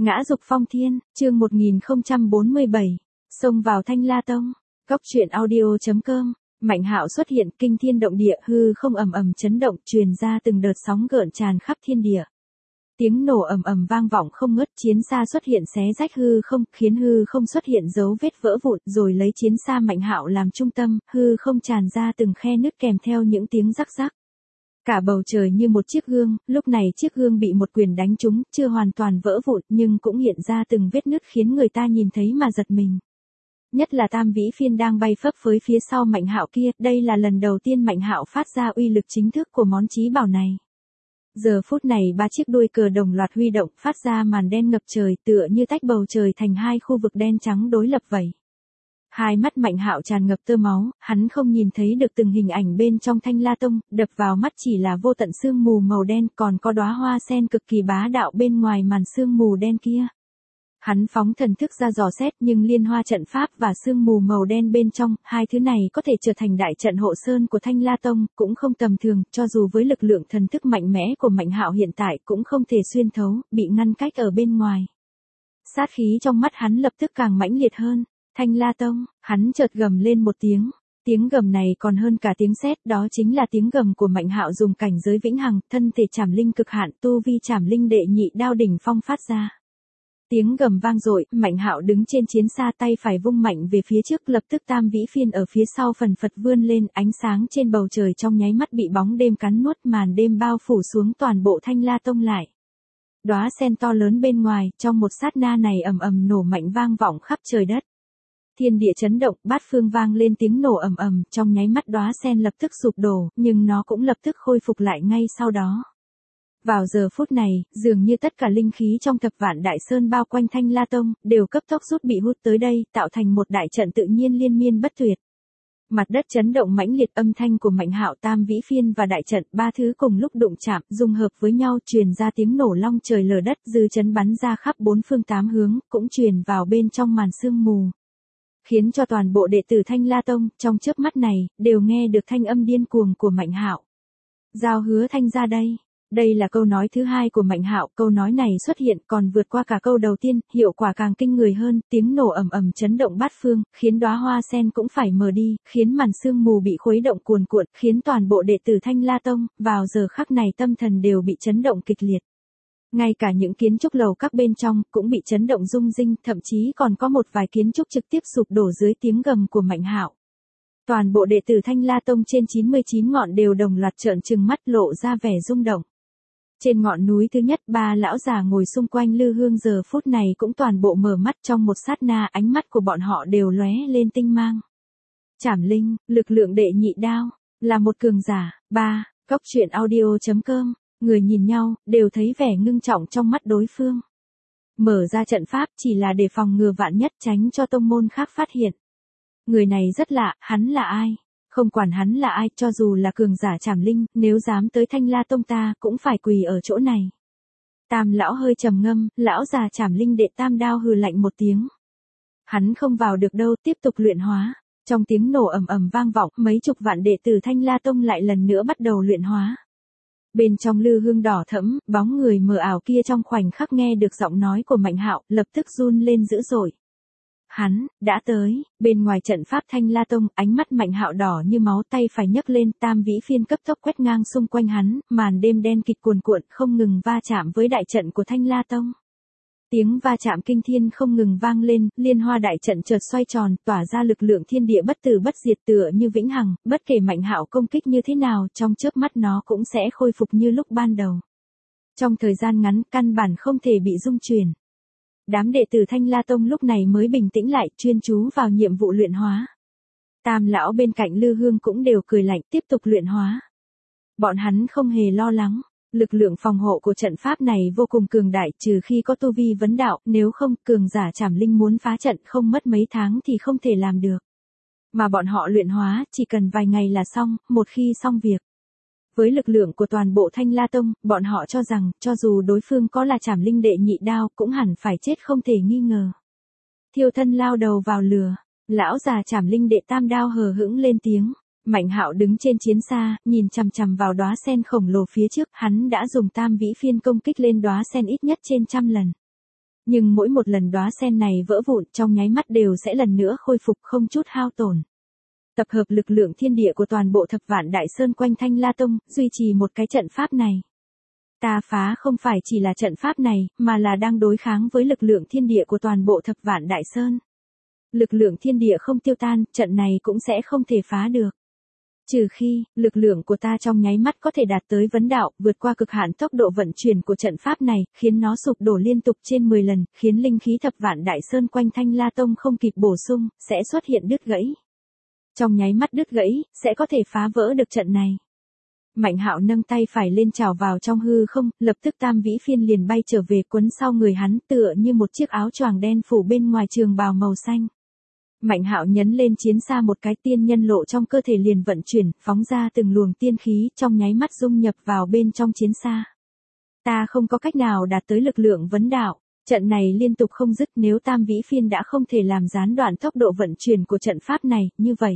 Ngã dục phong thiên, chương 1047, xông vào Thanh La Tông. Góc truyện audio.com. Mạnh Hạo xuất hiện, kinh thiên động địa, hư không ầm ầm chấn động, truyền ra từng đợt sóng gợn tràn khắp thiên địa. Tiếng nổ ầm ầm vang vọng không ngớt, chiến xa xuất hiện xé rách hư không, khiến hư không xuất hiện dấu vết vỡ vụn, rồi lấy chiến xa Mạnh Hạo làm trung tâm, hư không tràn ra từng khe nứt kèm theo những tiếng rắc rắc. Cả bầu trời như một chiếc gương, lúc này chiếc gương bị một quyền đánh trúng, chưa hoàn toàn vỡ vụn nhưng cũng hiện ra từng vết nứt khiến người ta nhìn thấy mà giật mình. Nhất là Tam Vĩ Phiên đang bay phấp phới phía sau Mạnh Hạo kia, đây là lần đầu tiên Mạnh Hạo phát ra uy lực chính thức của món chí bảo này. Giờ phút này ba chiếc đuôi cờ đồng loạt huy động, phát ra màn đen ngập trời, tựa như tách bầu trời thành hai khu vực đen trắng đối lập vậy. Hai mắt Mạnh Hạo tràn ngập tơ máu, hắn không nhìn thấy được từng hình ảnh bên trong Thanh La Tông, đập vào mắt chỉ là vô tận sương mù màu đen, còn có đóa hoa sen cực kỳ bá đạo bên ngoài màn sương mù đen kia. Hắn phóng thần thức ra dò xét, nhưng liên hoa trận pháp và sương mù màu đen bên trong, hai thứ này có thể trở thành đại trận hộ sơn của Thanh La Tông, cũng không tầm thường, cho dù với lực lượng thần thức mạnh mẽ của Mạnh Hạo hiện tại cũng không thể xuyên thấu, bị ngăn cách ở bên ngoài. Sát khí trong mắt hắn lập tức càng mãnh liệt hơn. Thanh La Tông, hắn chợt gầm lên một tiếng. Tiếng gầm này còn hơn cả tiếng sét, đó chính là tiếng gầm của Mạnh Hạo dùng cảnh giới vĩnh hằng, thân thể Trảm Linh cực hạn, tu vi Trảm Linh đệ nhị đao đỉnh phong phát ra. Tiếng gầm vang dội, Mạnh Hạo đứng trên chiến xa, tay phải vung mạnh về phía trước, lập tức Tam Vĩ Phiên ở phía sau phần phật vươn lên, ánh sáng trên bầu trời trong nháy mắt bị bóng đêm cắn nuốt, màn đêm bao phủ xuống toàn bộ Thanh La Tông lại. Đóa sen to lớn bên ngoài, trong một sát na này ầm ầm nổ mạnh vang vọng khắp trời đất. Thiên địa chấn động, bát phương vang lên tiếng nổ ầm ầm, trong nháy mắt đóa sen lập tức sụp đổ, nhưng nó cũng lập tức khôi phục lại ngay sau đó. Vào giờ phút này, dường như tất cả linh khí trong thập vạn đại sơn bao quanh Thanh La Tông, đều cấp tốc rút bị hút tới đây, tạo thành một đại trận tự nhiên liên miên bất tuyệt. Mặt đất chấn động mãnh liệt, âm thanh của Mạnh Hạo, Tam Vĩ Phiên và đại trận, ba thứ cùng lúc đụng chạm, dung hợp với nhau, truyền ra tiếng nổ long trời lở đất, dư chấn bắn ra khắp bốn phương tám hướng, cũng truyền vào bên trong màn sương mù. Khiến cho toàn bộ đệ tử Thanh La Tông, trong chớp mắt này, đều nghe được thanh âm điên cuồng của Mạnh Hạo. Giao Hứa Thanh ra đây. Đây là câu nói thứ hai của Mạnh Hạo, câu nói này xuất hiện còn vượt qua cả câu đầu tiên, hiệu quả càng kinh người hơn, tiếng nổ ầm ầm chấn động bát phương, khiến đóa hoa sen cũng phải mờ đi, khiến màn sương mù bị khuấy động cuồn cuộn, khiến toàn bộ đệ tử Thanh La Tông, vào giờ khắc này tâm thần đều bị chấn động kịch liệt. Ngay cả những kiến trúc lầu các bên trong cũng bị chấn động rung rinh, thậm chí còn có một vài kiến trúc trực tiếp sụp đổ dưới tiếng gầm của Mạnh Hạo. Toàn bộ đệ tử Thanh La Tông trên 99 ngọn đều đồng loạt trợn trừng mắt, lộ ra vẻ rung động. Trên ngọn núi thứ nhất, ba lão già ngồi xung quanh lư hương giờ phút này cũng toàn bộ mở mắt, trong một sát na, ánh mắt của bọn họ đều lóe lên tinh mang. Trảm Linh, lực lượng đệ nhị đao, là một cường giả. Góc truyện audio.com. Người nhìn nhau, đều thấy vẻ ngưng trọng trong mắt đối phương. Mở ra trận pháp chỉ là để phòng ngừa vạn nhất, tránh cho tông môn khác phát hiện. Người này rất lạ, hắn là ai? Không quản hắn là ai, cho dù là cường giả Trảm Linh, nếu dám tới Thanh La Tông ta, cũng phải quỳ ở chỗ này. Tam lão hơi trầm ngâm, lão già Trảm Linh đệ Tam đao hừ lạnh một tiếng. Hắn không vào được đâu, tiếp tục luyện hóa. Trong tiếng nổ ầm ầm vang vọng, mấy chục vạn đệ tử Thanh La Tông lại lần nữa bắt đầu luyện hóa. Bên trong lư hương đỏ thẫm, bóng người mờ ảo kia trong khoảnh khắc nghe được giọng nói của Mạnh Hạo, lập tức run lên dữ dội. Hắn đã tới. Bên ngoài trận pháp Thanh La Tông, ánh mắt Mạnh Hạo đỏ như máu, tay phải nhấc lên, Tam Vĩ Phiên cấp tốc quét ngang xung quanh hắn, màn đêm đen kịt cuồn cuộn, không ngừng va chạm với đại trận của Thanh La Tông. Tiếng va chạm kinh thiên không ngừng vang lên, liên hoa đại trận chợt xoay tròn, tỏa ra lực lượng thiên địa bất tử bất diệt tựa như vĩnh hằng, bất kể Mạnh Hạo công kích như thế nào, trong chớp mắt nó cũng sẽ khôi phục như lúc ban đầu. Trong thời gian ngắn, căn bản không thể bị rung chuyển. Đám đệ tử Thanh La Tông lúc này mới bình tĩnh lại, chuyên chú vào nhiệm vụ luyện hóa. Tam lão bên cạnh lư hương cũng đều cười lạnh, tiếp tục luyện hóa. Bọn hắn không hề lo lắng. Lực lượng phòng hộ của trận pháp này vô cùng cường đại, trừ khi có tu vi vấn đạo, nếu không, cường giả Trảm Linh muốn phá trận không mất mấy tháng thì không thể làm được. Mà bọn họ luyện hóa, chỉ cần vài ngày là xong, một khi xong việc. Với lực lượng của toàn bộ Thanh La Tông, bọn họ cho rằng, cho dù đối phương có là Trảm Linh đệ nhị đao, cũng hẳn phải chết không thể nghi ngờ. Thiêu thân lao đầu vào lửa, lão già Trảm Linh đệ Tam đao hờ hững lên tiếng. Mạnh Hạo đứng trên chiến xa, nhìn chằm chằm vào đóa sen khổng lồ phía trước, hắn đã dùng Tam Vĩ Phiên công kích lên đóa sen ít nhất trên 100 lần. Nhưng mỗi một lần đóa sen này vỡ vụn trong nháy mắt đều sẽ lần nữa khôi phục không chút hao tổn. Tập hợp lực lượng thiên địa của toàn bộ thập vạn đại sơn quanh Thanh La Tông, duy trì một cái trận pháp này. Ta phá không phải chỉ là trận pháp này, mà là đang đối kháng với lực lượng thiên địa của toàn bộ thập vạn đại sơn. Lực lượng thiên địa không tiêu tan, trận này cũng sẽ không thể phá được. Trừ khi, lực lượng của ta trong nháy mắt có thể đạt tới vấn đạo, vượt qua cực hạn tốc độ vận chuyển của trận pháp này, khiến nó sụp đổ liên tục trên 10 lần, khiến linh khí thập vạn đại sơn quanh Thanh La Tông không kịp bổ sung, sẽ xuất hiện đứt gãy. Trong nháy mắt đứt gãy, sẽ có thể phá vỡ được trận này. Mạnh Hạo nâng tay phải lên chào vào trong hư không, lập tức tam vĩ phiên liền bay trở về quấn sau người hắn tựa như một chiếc áo choàng đen phủ bên ngoài trường bào màu xanh. Mạnh Hạo nhấn lên chiến xa một cái, tiên nhân lộ trong cơ thể liền vận chuyển, phóng ra từng luồng tiên khí trong nháy mắt dung nhập vào bên trong chiến xa. Ta không có cách nào đạt tới lực lượng vấn đạo, trận này liên tục không dứt, nếu tam vĩ phiên đã không thể làm gián đoạn tốc độ vận chuyển của trận pháp này, như vậy,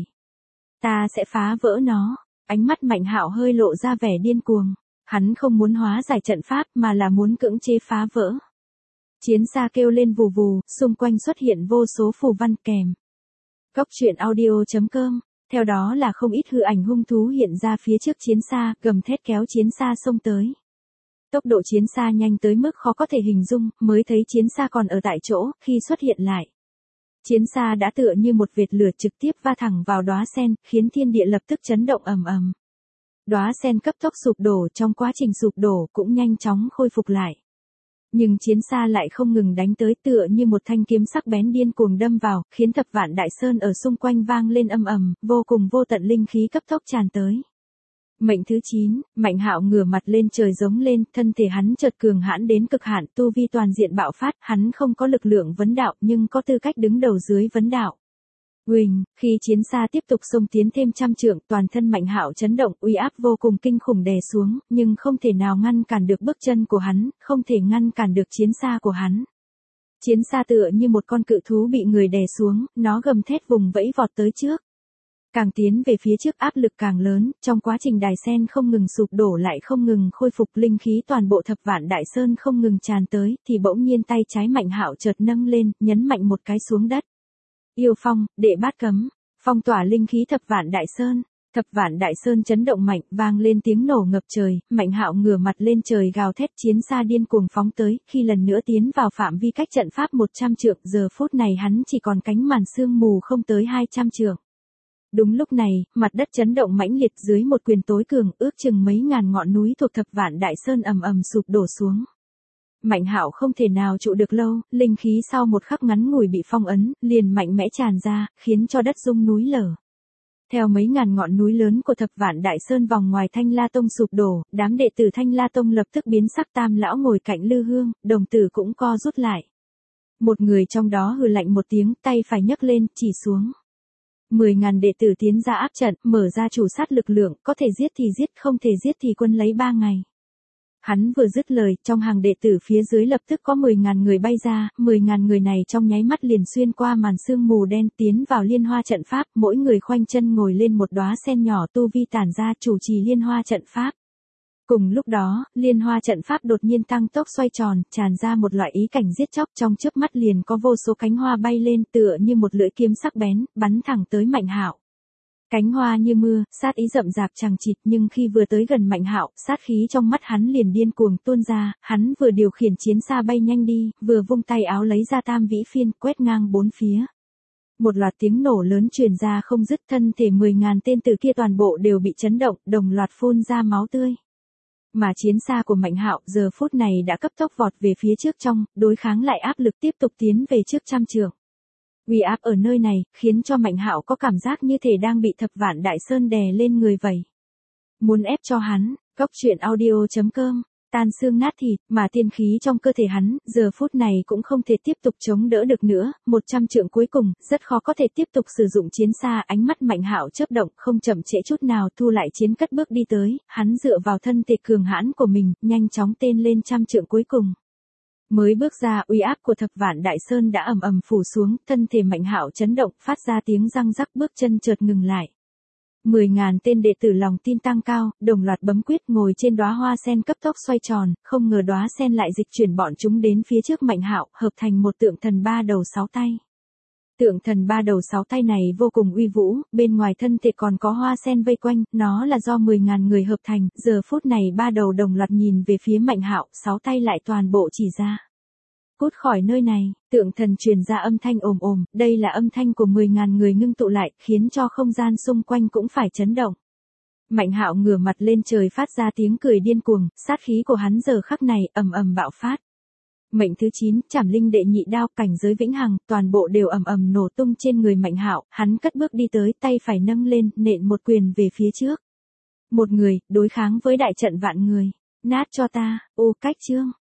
ta sẽ phá vỡ nó. Ánh mắt Mạnh Hạo hơi lộ ra vẻ điên cuồng, hắn không muốn hóa giải trận pháp mà là muốn cưỡng chế phá vỡ. Chiến xa kêu lên vù vù, xung quanh xuất hiện vô số phù văn kèm. Góc truyện audio.com, theo đó là không ít hư ảnh hung thú hiện ra phía trước chiến xa, gầm thét kéo chiến xa xông tới. Tốc độ chiến xa nhanh tới mức khó có thể hình dung, mới thấy chiến xa còn ở tại chỗ, khi xuất hiện lại. Chiến xa đã tựa như một vệt lửa trực tiếp va thẳng vào đóa sen, khiến thiên địa lập tức chấn động ầm ầm. Đóa sen cấp tốc sụp đổ, trong quá trình sụp đổ cũng nhanh chóng khôi phục lại. Nhưng chiến xa lại không ngừng đánh tới, tựa như một thanh kiếm sắc bén điên cuồng đâm vào, khiến thập vạn đại sơn ở xung quanh vang lên ầm ầm, vô cùng vô tận linh khí cấp tốc tràn tới. Mệnh thứ 9, Mạnh Hạo ngửa mặt lên trời giống lên, thân thể hắn chợt cường hãn đến cực hạn, tu vi toàn diện bạo phát, hắn không có lực lượng vấn đạo nhưng có tư cách đứng đầu dưới vấn đạo. Uỳnh, khi chiến xa tiếp tục xông tiến thêm trăm trượng, toàn thân Mạnh Hạo chấn động, uy áp vô cùng kinh khủng đè xuống, nhưng không thể nào ngăn cản được bước chân của hắn, không thể ngăn cản được chiến xa của hắn. Chiến xa tựa như một con cự thú bị người đè xuống, nó gầm thét vùng vẫy vọt tới trước. Càng tiến về phía trước áp lực càng lớn, trong quá trình đài sen không ngừng sụp đổ lại không ngừng khôi phục, linh khí toàn bộ thập vạn đại sơn không ngừng tràn tới, thì bỗng nhiên tay trái Mạnh Hạo chợt nâng lên, nhấn mạnh một cái xuống đất. Yêu phong, đệ bát cấm, phong tỏa linh khí thập vạn đại sơn. Thập vạn đại sơn chấn động mạnh, vang lên tiếng nổ ngập trời, Mạnh Hạo ngửa mặt lên trời gào thét, chiến xa điên cuồng phóng tới, khi lần nữa tiến vào phạm vi cách trận pháp 100 trượng, giờ phút này hắn chỉ còn cánh màn sương mù không tới 200 trượng. Đúng lúc này, mặt đất chấn động mãnh liệt, dưới một quyền tối cường, ước chừng mấy ngàn ngọn núi thuộc thập vạn đại sơn ầm ầm sụp đổ xuống. Mạnh Hạo không thể nào trụ được lâu, linh khí sau một khắc ngắn ngủi bị phong ấn, liền mạnh mẽ tràn ra, khiến cho đất rung núi lở. Theo mấy ngàn ngọn núi lớn của thập vạn đại sơn vòng ngoài Thanh La Tông sụp đổ, đám đệ tử Thanh La Tông lập tức biến sắc, Tam lão ngồi cạnh Lư Hương, đồng tử cũng co rút lại. Một người trong đó hừ lạnh một tiếng, tay phải nhấc lên, chỉ xuống. 10.000 đệ tử tiến ra áp trận, mở ra chủ sát lực lượng, có thể giết thì giết, không thể giết thì quân lấy 3 ngày. Hắn vừa dứt lời, trong hàng đệ tử phía dưới lập tức có 10.000 người bay ra, 10.000 người này trong nháy mắt liền xuyên qua màn sương mù đen tiến vào liên hoa trận pháp, mỗi người khoanh chân ngồi lên một đóa sen nhỏ, tu vi tản ra, chủ trì liên hoa trận pháp. Cùng lúc đó, liên hoa trận pháp đột nhiên tăng tốc xoay tròn, tràn ra một loại ý cảnh giết chóc, trong chớp mắt liền có vô số cánh hoa bay lên, tựa như một lưỡi kiếm sắc bén, bắn thẳng tới Mạnh Hạo. Cánh hoa như mưa, sát ý rậm rạp chằng chịt, nhưng khi vừa tới gần Mạnh Hạo, sát khí trong mắt hắn liền điên cuồng tuôn ra, hắn vừa điều khiển chiến xa bay nhanh đi, vừa vung tay áo lấy ra tam vĩ phiên, quét ngang bốn phía. Một loạt tiếng nổ lớn truyền ra không dứt, thân thể 10.000 tên tử kia toàn bộ đều bị chấn động, đồng loạt phun ra máu tươi. Mà chiến xa của Mạnh Hạo giờ phút này đã cấp tốc vọt về phía trước trong, đối kháng lại áp lực tiếp tục tiến về trước trăm trượng. Uy áp ở nơi này, khiến cho Mạnh Hạo có cảm giác như thể đang bị thập vạn đại sơn đè lên người vậy. Muốn ép cho hắn, góc truyện audio.com, tan xương nát thịt, mà tiên khí trong cơ thể hắn, giờ phút này cũng không thể tiếp tục chống đỡ được nữa, 100 trượng cuối cùng, rất khó có thể tiếp tục sử dụng chiến xa, ánh mắt Mạnh Hạo chớp động, không chậm trễ chút nào, thu lại chiến cất bước đi tới, hắn dựa vào thân thể cường hãn của mình, nhanh chóng tên lên trăm trượng cuối cùng. Mới bước ra, uy áp của thập vạn đại sơn đã ầm ầm phủ xuống, thân thể Mạnh Hạo chấn động, phát ra tiếng răng rắc, bước chân chợt ngừng lại. 10.000 tên đệ tử lòng tin tăng cao, đồng loạt bấm quyết ngồi trên đóa hoa sen cấp tốc xoay tròn, không ngờ đóa sen lại dịch chuyển bọn chúng đến phía trước Mạnh Hạo, hợp thành một tượng thần ba đầu sáu tay. Tượng thần ba đầu sáu tay này vô cùng uy vũ, bên ngoài thân thể còn có hoa sen vây quanh, nó là do 10.000 người hợp thành, giờ phút này ba đầu đồng loạt nhìn về phía Mạnh Hạo, sáu tay lại toàn bộ chỉ ra. Cút khỏi nơi này, tượng thần truyền ra âm thanh ồm ồm, đây là âm thanh của 10.000 người ngưng tụ lại, khiến cho không gian xung quanh cũng phải chấn động. Mạnh Hạo ngửa mặt lên trời phát ra tiếng cười điên cuồng, sát khí của hắn giờ khắc này ầm ầm bạo phát. Mệnh thứ 9, Trảm Linh đệ nhị đao, cảnh giới vĩnh hằng, toàn bộ đều ầm ầm nổ tung trên người Mạnh Hạo, hắn cất bước đi tới, tay phải nâng lên, nện một quyền về phía trước. Một người, đối kháng với đại trận vạn người, nát cho ta, ô cách chương.